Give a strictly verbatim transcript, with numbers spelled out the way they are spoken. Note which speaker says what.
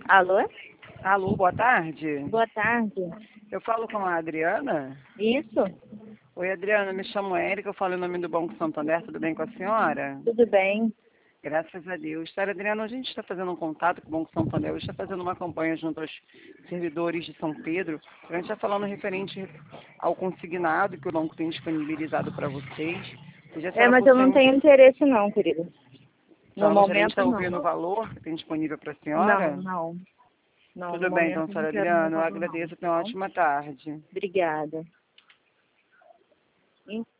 Speaker 1: Alô?
Speaker 2: Alô, boa tarde.
Speaker 1: Boa tarde.
Speaker 2: Eu falo com a Adriana.
Speaker 1: Isso?
Speaker 2: Oi, Adriana, me chamo Érica, eu falo em nome do Banco Santander, tudo bem com a senhora?
Speaker 1: Tudo bem?
Speaker 2: Graças a Deus. Senhora Adriana, a gente está fazendo um contato com o Banco Santander, hoje está fazendo uma campanha junto aos servidores de São Pedro. A gente está falando referente ao consignado que o banco tem disponibilizado para vocês. E já a
Speaker 1: É,
Speaker 2: senhora
Speaker 1: mas eu não
Speaker 2: possui-
Speaker 1: tenho interesse não, querido. No
Speaker 2: Então, o gerente
Speaker 1: momento,
Speaker 2: está
Speaker 1: não.
Speaker 2: ouvindo o valor que tem disponível para a
Speaker 1: Não,
Speaker 2: senhora?
Speaker 1: não. Não, no
Speaker 2: Tudo bem, então,
Speaker 1: momento eu não
Speaker 2: senhora
Speaker 1: quero mais
Speaker 2: Adriana, eu
Speaker 1: nada não,
Speaker 2: agradeço,
Speaker 1: tá
Speaker 2: tenha uma
Speaker 1: bom?
Speaker 2: ótima tarde.
Speaker 1: Obrigada.